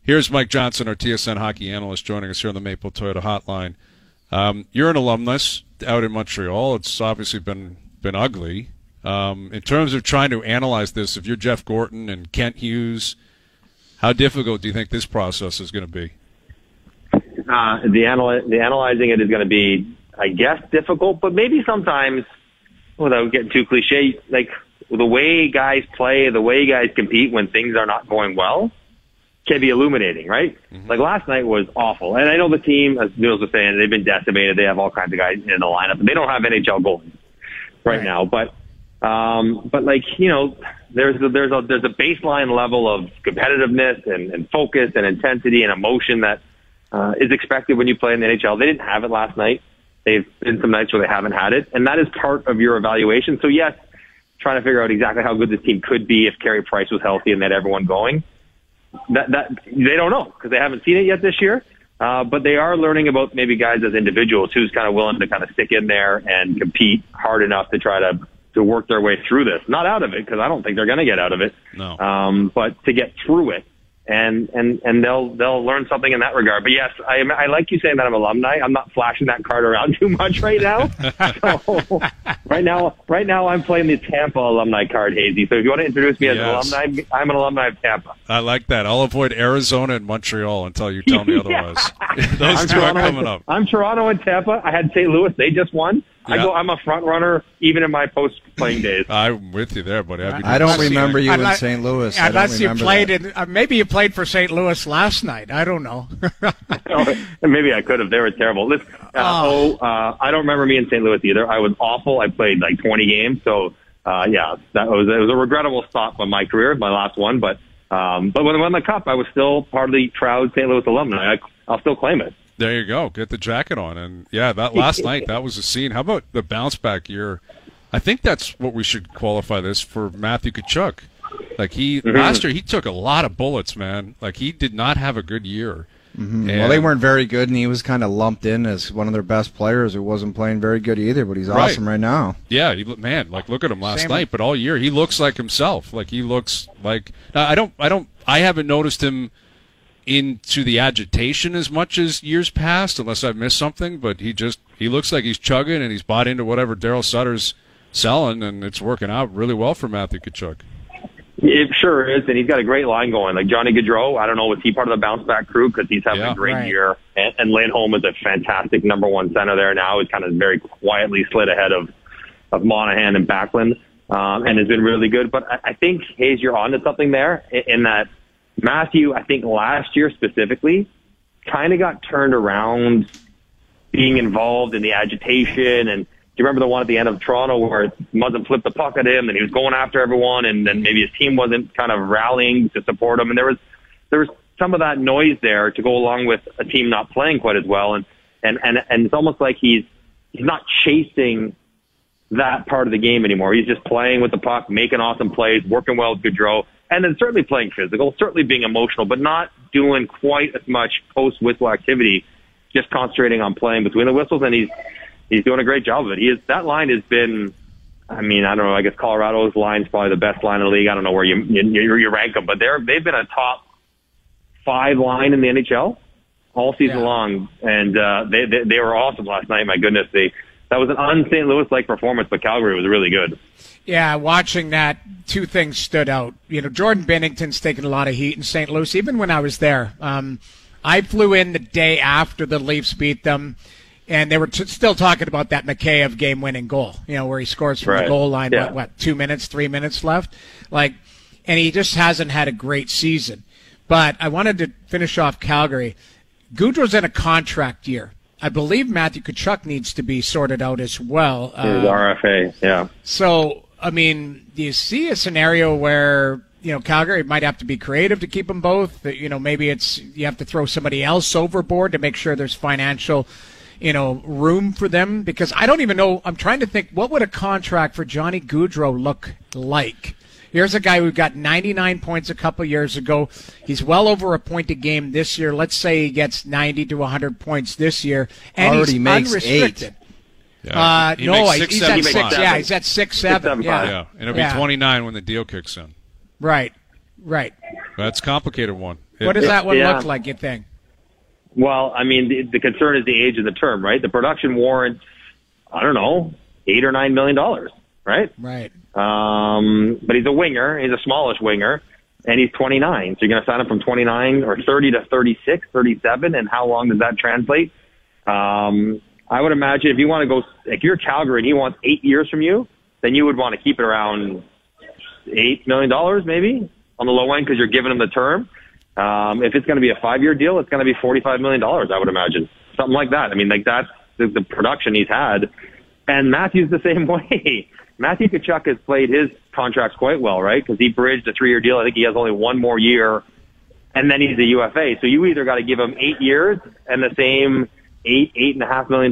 Here's Mike Johnson, our TSN hockey analyst, joining us here on the Maple Toyota Hotline. You're an alumnus out in Montreal. It's obviously been ugly. In terms of trying to analyze this, if you're Jeff Gorton and Kent Hughes, how difficult do you think this process is going to be? The analyzing it is going to be, I guess, difficult, but maybe sometimes, without getting too cliche, like the way guys play, the way guys compete when things are not going well can be illuminating, right? Mm-hmm. Like last night was awful. And I know the team, as Nils was saying, they've been decimated. They have all kinds of guys in the lineup. They don't have NHL goalies right now, but like, you know, there's a baseline level of competitiveness and focus and intensity and emotion that is expected when you play in the NHL. They didn't have it last night. They've been some nights where they haven't had it, and that is part of your evaluation. So yes, trying to figure out exactly how good this team could be if Carey Price was healthy and they had everyone going. That they don't know because they haven't seen it yet this year. But they are learning about maybe guys as individuals who's kind of willing to kind of stick in there and compete hard enough to try to work their way through this. Not out of it, because I don't think they're going to get out of it. No. But to get through it. And they'll learn something in that regard. But yes, I like you saying that I'm alumni. I'm not flashing that card around too much right now. So right now I'm playing the Tampa alumni card, Hazy. So if you want to introduce me as an alumni, I'm an alumni of Tampa. I like that. I'll avoid Arizona and Montreal until you tell me otherwise. Those two are coming up. I'm Toronto and Tampa. I had St. Louis. They just won. Yeah. I'm a front runner even in my post-playing days. I'm with you there, buddy. I don't remember you in St. Louis. Unless you played maybe you played for St. Louis last night. I don't know. Maybe I could have. They were terrible. I don't remember me in St. Louis either. I was awful. I played like 20 games. So, it was a regrettable stop on my career, my last one. But when I won the Cup, I was still part of the proud St. Louis alumni. I'll still claim it. There you go. Get the jacket on. And, yeah, that last night, that was a scene. How about the bounce-back year? I think that's what we should qualify this for Matthew Tkachuk. Like, last year, he took a lot of bullets, man. Like, he did not have a good year. Mm-hmm. Well, they weren't very good, and he was kind of lumped in as one of their best players who wasn't playing very good either, but he's awesome right now. Yeah, look at him last night, but all year, he looks like himself. Like, he looks like – I haven't noticed him – into the agitation as much as years past, unless I've missed something, but he looks like he's chugging and he's bought into whatever Daryl Sutter's selling, and it's working out really well for Matthew Tkachuk. It sure is, and he's got a great line going. Like Johnny Gaudreau, I don't know, was he part of the bounce-back crew because he's having a great year, and Lindholm is a fantastic number one center there now. He's kind of very quietly slid ahead of Monahan and Backlund, and has been really good. But I think, Hayes, you're onto something there in that Matthew, I think last year specifically, kind of got turned around being involved in the agitation. And do you remember the one at the end of Toronto where Muzzin flipped the puck at him and he was going after everyone, and then maybe his team wasn't kind of rallying to support him? And there was some of that noise there to go along with a team not playing quite as well. And it's almost like he's not chasing that part of the game anymore. He's just playing with the puck, making awesome plays, working well with Gaudreau. And then certainly playing physical, certainly being emotional, but not doing quite as much post-whistle activity, just concentrating on playing between the whistles, and he's doing a great job of it. That line has been, I don't know, I guess Colorado's line is probably the best line in the league. I don't know where you rank them, but they've been a top 5 line in the NHL all season long, and they were awesome last night. My goodness, that was an un-St. Louis-like performance, but Calgary was really good. Yeah, watching that, 2 things stood out. You know, Jordan Binnington's taken a lot of heat in St. Louis, even when I was there. I flew in the day after the Leafs beat them, and they were still talking about that Mikheyev game-winning goal, where he scores from the goal line, 2 minutes, 3 minutes left? And he just hasn't had a great season. But I wanted to finish off Calgary. Gaudreau's in a contract year. I believe Matthew Tkachuk needs to be sorted out as well. His RFA, yeah. So, do you see a scenario where, Calgary might have to be creative to keep them both? Maybe you have to throw somebody else overboard to make sure there's financial, room for them? Because I don't even know. I'm trying to think, what would a contract for Johnny Gaudreau look like? Here's a guy who got 99 points a couple years ago. He's well over a point a game this year. Let's say he gets 90 to 100 points this year, and he's unrestricted. 8. Yeah. He's at 6. Yeah, he's at 6-7. Yeah, and it'll be 29 when the deal kicks in. Right. That's a complicated one. What does that one look like, you think? Well, I mean, the concern is the age of the term, right? The production warrants, I don't know, $8 or $9 million, right? Right. But he's a winger. He's a smallish winger, and he's 29. So you're going to sign him from 29 or 30 to 36, 37, and how long does that translate? I would imagine if you want to go, if you're Calgary and he wants 8 years from you, then you would want to keep it around $8 million maybe on the low end because you're giving him the term. If it's going to be a 5-year deal, it's going to be $45 million, I would imagine. Something like that. I mean, like that's the production he's had. And Matthews the same way. Matthew Tkachuk has played his contracts quite well, right? Because he bridged a 3-year deal. I think he has only one more year, and then he's a UFA. So you either got to give him 8 years and the same $8.5 million,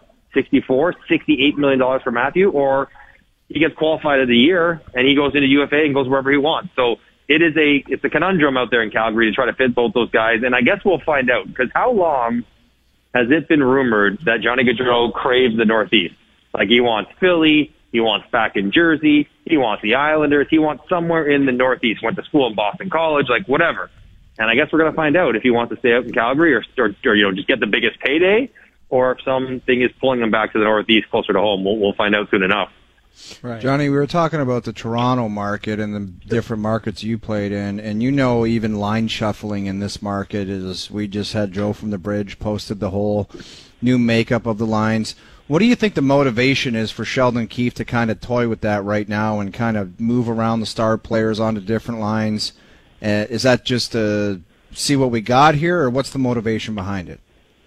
$68 million for Matthew, or he gets qualified of the year and he goes into UFA and goes wherever he wants. So it's a conundrum out there in Calgary to try to fit both those guys. And I guess we'll find out, because how long has it been rumored that Johnny Gaudreau craves the Northeast? Like he wants Philly, he wants back in Jersey, he wants the Islanders, he wants somewhere in the Northeast, went to school in Boston College, like whatever. And I guess we're going to find out if he wants to stay out in Calgary or just get the biggest payday, or if something is pulling him back to the Northeast closer to home. We'll find out soon enough. Right. Johnny, we were talking about the Toronto market and the different markets you played in, and even line shuffling in this market is, we just had Joe from the Bridge posted the whole new makeup of the lines. What do you think the motivation is for Sheldon Keefe to kind of toy with that right now and kind of move around the star players onto different lines? Is that just to see what we got here, or what's the motivation behind it?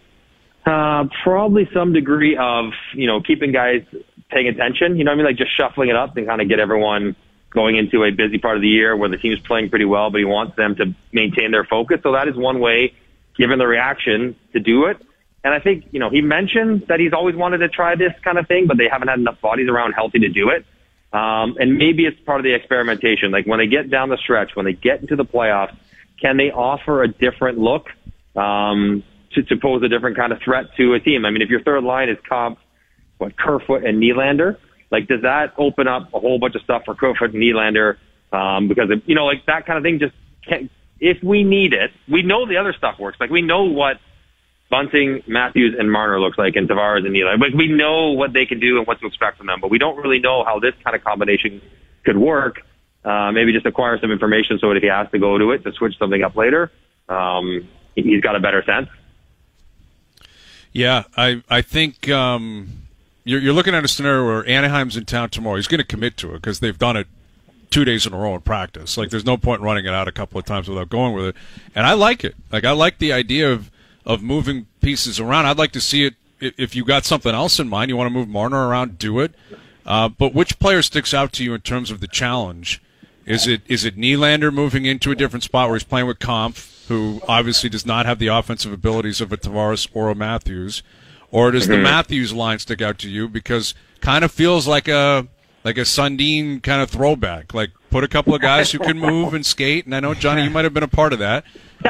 Probably some degree of, keeping guys paying attention, like just shuffling it up and kind of get everyone going into a busy part of the year where the team's playing pretty well, but he wants them to maintain their focus. So that is one way, given the reaction, to do it. And I think, he mentioned that he's always wanted to try this kind of thing, but they haven't had enough bodies around healthy to do it. And maybe it's part of the experimentation. Like when they get down the stretch, when they get into the playoffs, can they offer a different look to pose a different kind of threat to a team? I mean, if your third line is Kerfoot and Nylander, like does that open up a whole bunch of stuff for Kerfoot and Nylander? Because like that kind of thing just can't. If we need it, we know the other stuff works. Like we know what Bunting, Matthews, and Marner looks like, and Tavares and Nylander. Like we know what they can do and what to expect from them, but we don't really know how this kind of combination could work. Maybe just acquire some information so that if he has to go to it to switch something up later, he's got a better sense. Yeah, I think you're looking at a scenario where Anaheim's in town tomorrow. He's going to commit to it because they've done it 2 days in a row in practice. Like there's no point running it out a couple of times without going with it. And I like it. Like I like the idea of moving pieces around. I'd like to see it. If you got something else in mind, you want to move Marner around, do it. But which player sticks out to you in terms of the challenge? Is it Nylander moving into a different spot where he's playing with Kampf, who obviously does not have the offensive abilities of a Tavares or a Matthews? Or does the Matthews line stick out to you because kind of feels like a Sundin kind of throwback? Like put a couple of guys who can move and skate, and I know, Johnny, you might have been a part of that,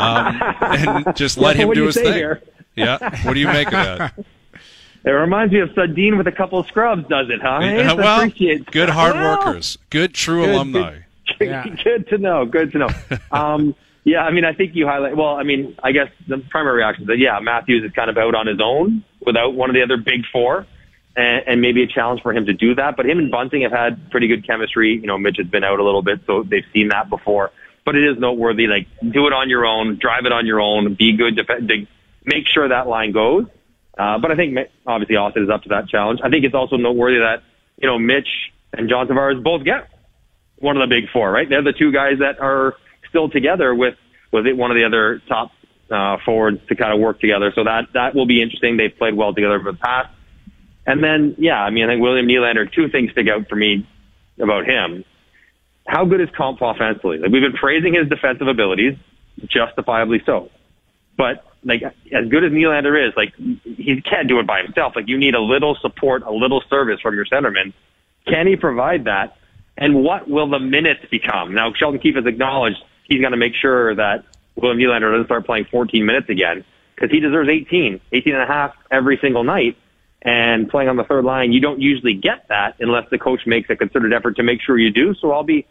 and just let him do his thing. Here? Yeah, what do you make of that? It reminds me of Sundin with a couple of scrubs, does it, huh? Well, good hard workers, good true alumni. Good to know. Good to know. Yeah, I mean, I think you highlight. Well, I mean, I guess the primary reaction is that Matthews is kind of out on his own without one of the other big four, and maybe a challenge for him to do that. But him and Bunting have had pretty good chemistry. Mitch has been out a little bit, so they've seen that before. But it is noteworthy. Like, do it on your own, drive it on your own, be good to make sure that line goes. But I think obviously Austin is up to that challenge. I think it's also noteworthy that Mitch and John Tavares both get one of the big four, right? They're the two guys that are still together with one of the other top forwards to kind of work together. So that will be interesting. They've played well together in the past. And then, I think William Nylander, two things stick out for me about him. How good is Kampf offensively? Like, we've been praising his defensive abilities, justifiably so. But, like, as good as Nylander is, like, he can't do it by himself. Like, you need a little support, a little service from your centerman. Can he provide that? And what will the minutes become? Now, Sheldon Keefe has acknowledged he's going to make sure that William Nylander doesn't start playing 14 minutes again, because he deserves 18 and a half every single night. And playing on the third line, you don't usually get that unless the coach makes a concerted effort to make sure you do. So I'll be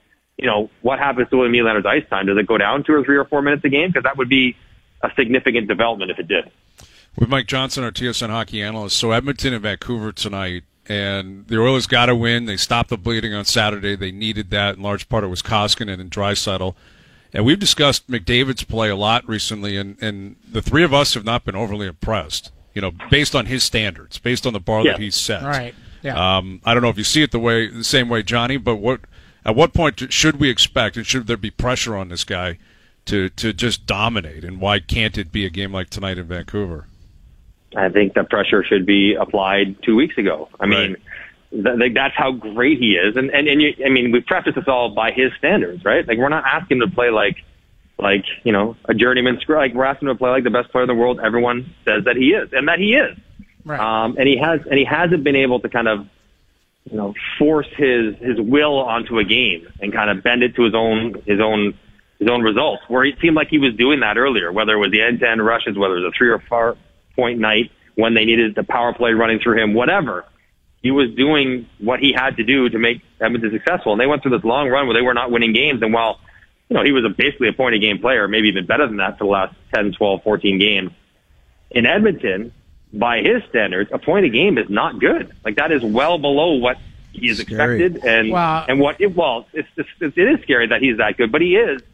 what happens to William Nylander's ice time? Does it go down 2 or 3 or 4 minutes a game? Because that would be a significant development if it did. With Mike Johnson, our TSN hockey analyst. So Edmonton and Vancouver tonight, and the Oilers got to win. They stopped the bleeding on Saturday. They needed that. In large part, it was Koskinen and Draisaitl. And we've discussed McDavid's play a lot recently, and the three of us have not been overly impressed, based on his standards, based on the bar that he's set. Right. Yeah. I don't know if you see it the same way, Johnny, but at what point should we expect, and should there be pressure on this guy to just dominate, and why can't it be a game like tonight in Vancouver? I think the pressure should be applied 2 weeks ago. I mean, that's how great he is. And we preface this all by his standards, right? Like, we're not asking him to play like a journeyman screw. Like, we're asking him to play like the best player in the world. Everyone says that he is, and that he is. Right. And he hasn't been able to kind of, force his will onto a game and kind of bend it to his own results, where it seemed like he was doing that earlier, whether it was the end-to-end rushes, whether it was a 3 or 4 point night when they needed the power play running through him, whatever. He was doing what he had to do to make Edmonton successful. And they went through this long run where they were not winning games. And while, he was basically a point-a-game player, maybe even better than that for the last 10, 12, 14 games, in Edmonton, by his standards, a point a game is not good. Like, that is well below what he is expected. And it is scary that he's that good, but he is.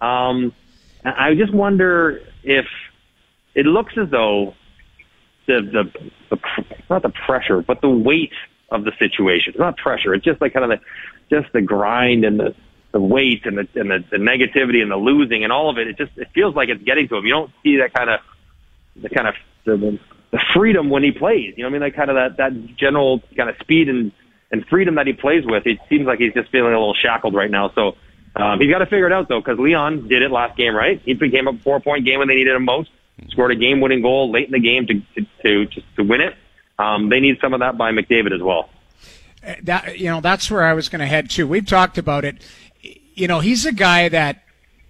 I just wonder if it looks as though the not the pressure, but the weight of the situation. It's not pressure. It's just like kind of the grind and the weight and the negativity and the losing and all of it. It feels like it's getting to him. You don't see that kind of the freedom when he plays. Like kind of that general kind of speed and freedom that he plays with. It seems like he's just feeling a little shackled right now. So he's got to figure it out though, because Leon did it last game, right? He became a 4-point game when they needed him most. Scored a game-winning goal late in the game to win it. They need some of that by McDavid as well. That's where I was going to head to. We've talked about it. He's a guy that,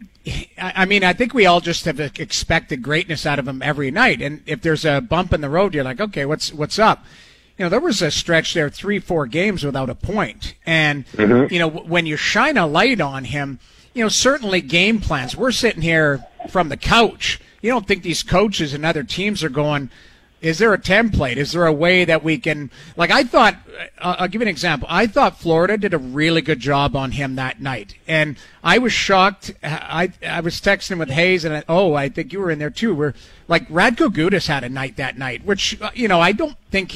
I think we all just have expected greatness out of him every night. And if there's a bump in the road, you're like, okay, what's up? There was a stretch there, 3-4 games without a point. And, when you shine a light on him, certainly game plans. We're sitting here from the couch. You don't think these coaches and other teams are going, is there a template? Is there a way that we can, like, I thought, I'll give you an example. I thought Florida did a really good job on him that night. And I was shocked. I was texting with Hayes, and I think you were in there too. Where, like, Radko Gudas had a night that night, which, I don't think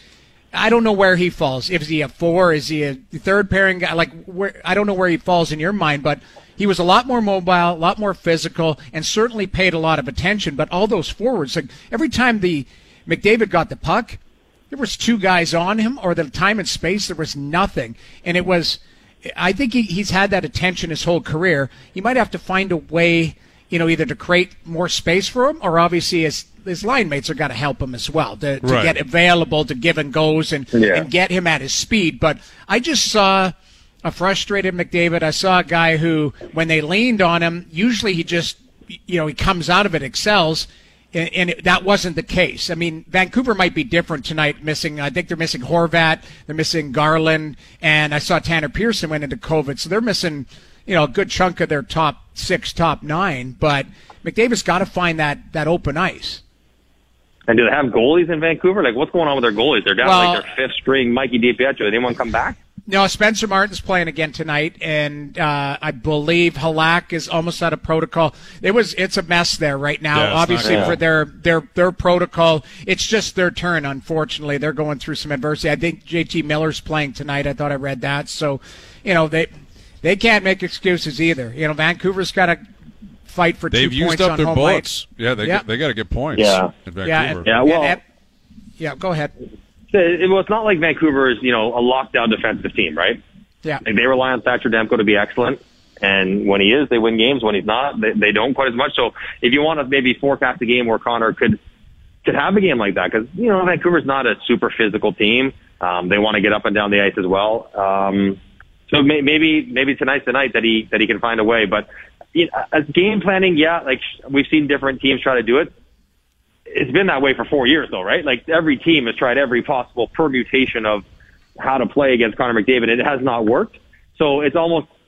I don't know where he falls. Is he a 4? Is he a third pairing guy? Like, I don't know where he falls in your mind, but he was a lot more mobile, a lot more physical, and certainly paid a lot of attention. But all those forwards, like every time McDavid got the puck, there was 2 guys on him, or the time and space, there was nothing. And it was, I think he's had that attention his whole career. He might have to find a way, either to create more space for him, or obviously his line mates are going to help him as well to get available to give and goes and get him at his speed. But I just saw a frustrated McDavid. I saw a guy who, when they leaned on him, usually he just, he comes out of it, excels, and that wasn't the case. I mean, Vancouver might be different tonight, I think they're missing Horvat, they're missing Garland, and I saw Tanner Pearson went into COVID, so they're missing, a good chunk of their top 6, top 9, but McDavid's got to find that open ice. And do they have goalies in Vancouver? Like, what's going on with their goalies? They're down like their 5th string Mikey DiPietro. Did anyone come back? No, Spencer Martin's playing again tonight, and I believe Halak is almost out of protocol. It's a mess there right now. Yeah, obviously, for their protocol, it's just their turn. Unfortunately, they're going through some adversity. I think JT Miller's playing tonight. I thought I read that. So, they can't make excuses either. Vancouver's got to fight for 2 points on home. They've used up their bullets. Yeah, they got to get points. Yeah, in Vancouver. Go ahead. It's not like Vancouver is, a lockdown defensive team, right? Yeah. Like, they rely on Thatcher Demko to be excellent, and when he is, they win games. When he's not, they don't quite as much. So if you want to maybe forecast a game where Connor could have a game like that, because Vancouver's not a super physical team. They want to get up and down the ice as well. So maybe tonight's the night that he can find a way. But as game planning, like we've seen different teams try to do it. It's been that way for 4 years, though, right? Like, every team has tried every possible permutation of how to play against Connor McDavid, and it has not worked. So it's almost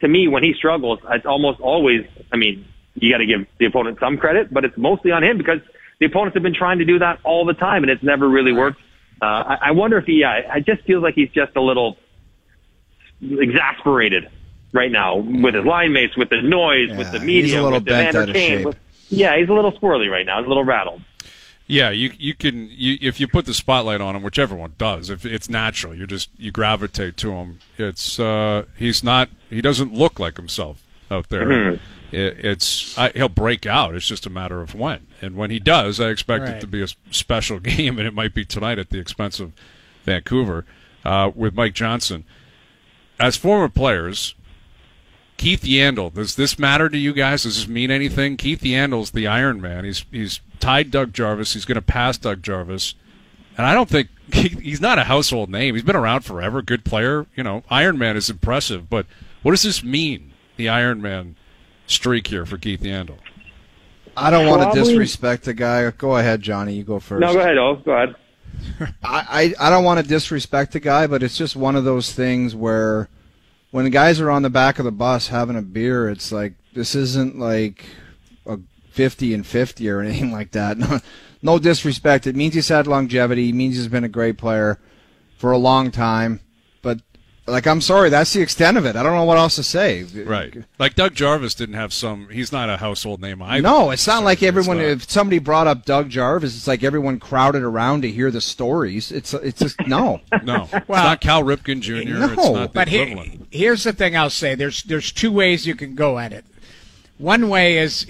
to me, when he struggles, it's almost always, I mean, you got to give the opponent some credit, but it's mostly on him because the opponents have been trying to do that all the time, and it's never really worked. I wonder if I just feel like he's just a little exasperated right now with his line mates, with the noise, with the media, he's a little with the bent Vander out of Kane. shape. He's a little squirrely right now. He's a little rattled. Yeah, you can if you put the spotlight on him, which everyone does, if it's natural, you gravitate to him. It's he doesn't look like himself out there. Mm-hmm. He'll break out. It's just a matter of when. And when he does, I expect it to be a special game, and it might be tonight at the expense of Vancouver with Mike Johnson. As former players, Keith Yandle, does this matter to you guys? Does this mean anything? Keith Yandle's the Iron Man. He's tied Doug Jarvis. He's going to pass Doug Jarvis. And I don't think he's not a household name. He's been around forever, good player. Iron Man is impressive. But what does this mean, the Iron Man streak here for Keith Yandle? I don't want to disrespect the guy. Go ahead, Johnny. You go first. No, go ahead, Go ahead. I don't want to disrespect the guy, but it's just one of those things where when the guys are on the back of the bus having a beer, it's like this isn't like a 50 and 50 or anything like that. No disrespect. It means he's had longevity. It means he's been a great player for a long time. But, I'm sorry, that's the extent of it. I don't know what else to say. Right. Like Doug Jarvis didn't have he's not a household name either. No, it's not like everyone, if somebody brought up Doug Jarvis, it's like everyone crowded around to hear the stories. It's just, no. No. Well, it's not Cal Ripken Jr. No. It's not the but equivalent. Here's the thing I'll say. There's two ways you can go at it. One way is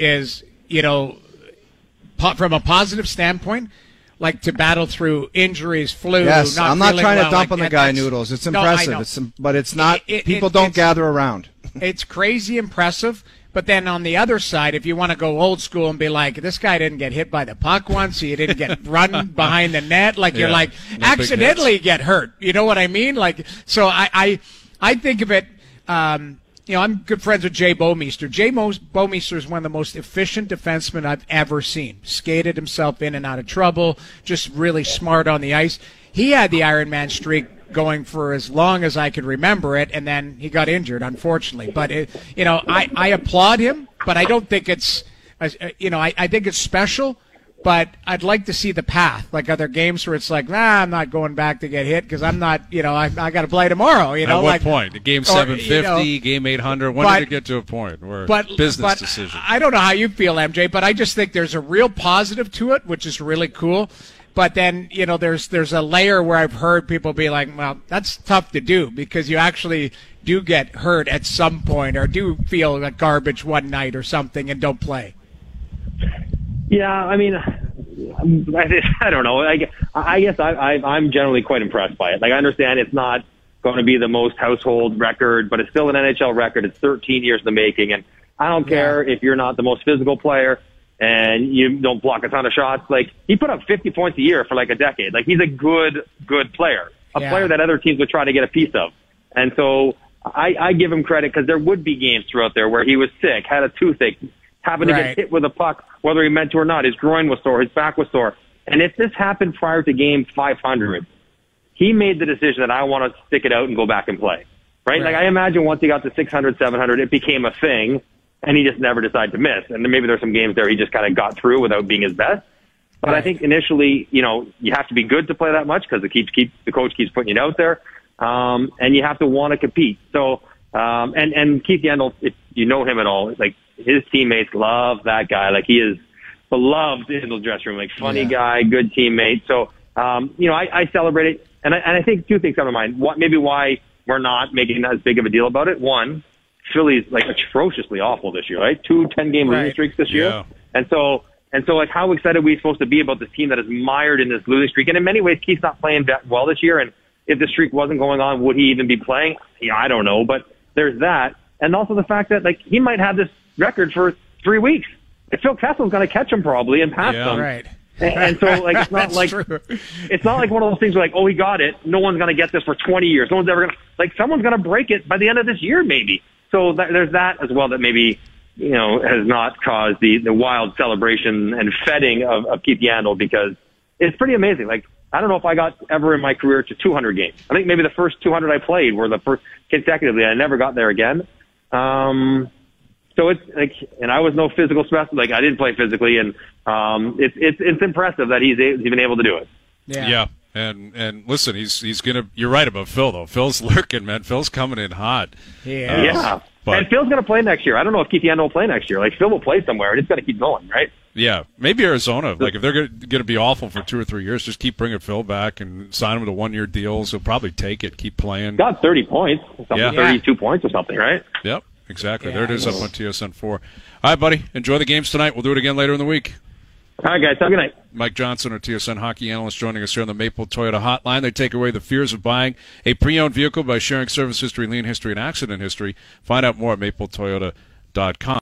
from a positive standpoint, like to battle through injuries, flu. Yes, I'm not trying to dump on the guy, that's, Noodles. It's impressive. But it's not. People don't gather around. It's crazy impressive. But then on the other side, if you want to go old school and be like, this guy didn't get hit by the puck once, he didn't get run behind the net, you're like, accidentally get hurt. You know what I mean? So I think of it. I'm good friends with Jay Bouwmeester. Jay Bouwmeester is one of the most efficient defensemen I've ever seen. Skated himself in and out of trouble, just really smart on the ice. He had the Iron Man streak going for as long as I could remember it, and then he got injured, unfortunately. But, I applaud him, but I don't think it's, I think it's special. But I'd like to see the path, like other games where it's like, I'm not going back to get hit because I'm not, I got to play tomorrow. At what point? Game 750, game 800. When did it get to a point where business decision? I don't know how you feel, MJ, but I just think there's a real positive to it, which is really cool. But then, there's a layer where I've heard people be like, well, that's tough to do because you actually do get hurt at some point or do feel like garbage one night or something and don't play. Yeah, I mean, I don't know. I guess I'm generally quite impressed by it. I understand it's not going to be the most household record, but it's still an NHL record. It's 13 years in the making, and I don't care if you're not the most physical player and you don't block a ton of shots. He put up 50 points a year for a decade. He's a good player, a player that other teams would try to get a piece of. And so I give him credit because there would be games throughout there where he was sick, had a toothache, happened to get hit with a puck, whether he meant to or not. His groin was sore, his back was sore. And if this happened prior to game 500, he made the decision that I want to stick it out and go back and play. Right? I imagine once he got to 600, 700, it became a thing, and he just never decided to miss. And then maybe there's some games there he just kind of got through without being his best. But I think initially, you have to be good to play that much because the coach keeps putting you out there, and you have to want to compete. So, and Keith Yandle, if you know him at all, his teammates love that guy. He is beloved in the dressing room. Funny guy, good teammate. So, I celebrate it. And I think two things come to mind. Maybe why we're not making as big of a deal about it. One, Philly's atrociously awful this year, right? 2 10-game losing streaks this year. And so how excited are we supposed to be about this team that is mired in this losing streak? And in many ways, Keith's not playing that well this year. And if the streak wasn't going on, would he even be playing? I don't know. But there's that. And also the fact that, he might have this record for 3 weeks. Phil Kessel's going to catch him probably and pass him. Right. And so, it's not it's not like one of those things where he got it. No one's going to get this for 20 years. No one's ever going to, someone's going to break it by the end of this year, maybe. So there's that as well that maybe, has not caused the wild celebration and feting of Keith Yandle because it's pretty amazing. I don't know if I got ever in my career to 200 games. I think maybe the first 200 I played were the first consecutively. I never got there again. So it's like, and I was no physical specimen. Like, I didn't play physically, and it's impressive that he's been able to do it. Yeah. And listen, he's gonna. You're right about Phil though. Phil's lurking, man. Phil's coming in hot. Yeah. And Phil's gonna play next year. I don't know if Keith Yandel will play next year. Like, Phil will play somewhere. It's got to keep going, right? Yeah, maybe Arizona. Like, if they're gonna be awful for 2 or 3 years, just keep bringing Phil back and sign him to 1-year deals. He'll probably take it. Keep playing. Got 30 points. 32 points or something, right? Yep. Exactly. There it is up on TSN 4. All right, buddy. Enjoy the games tonight. We'll do it again later in the week. All right, guys. Have a good night. Mike Johnson, our TSN hockey analyst, joining us here on the Maple Toyota Hotline. They take away the fears of buying a pre-owned vehicle by sharing service history, lien history, and accident history. Find out more at mapletoyota.com.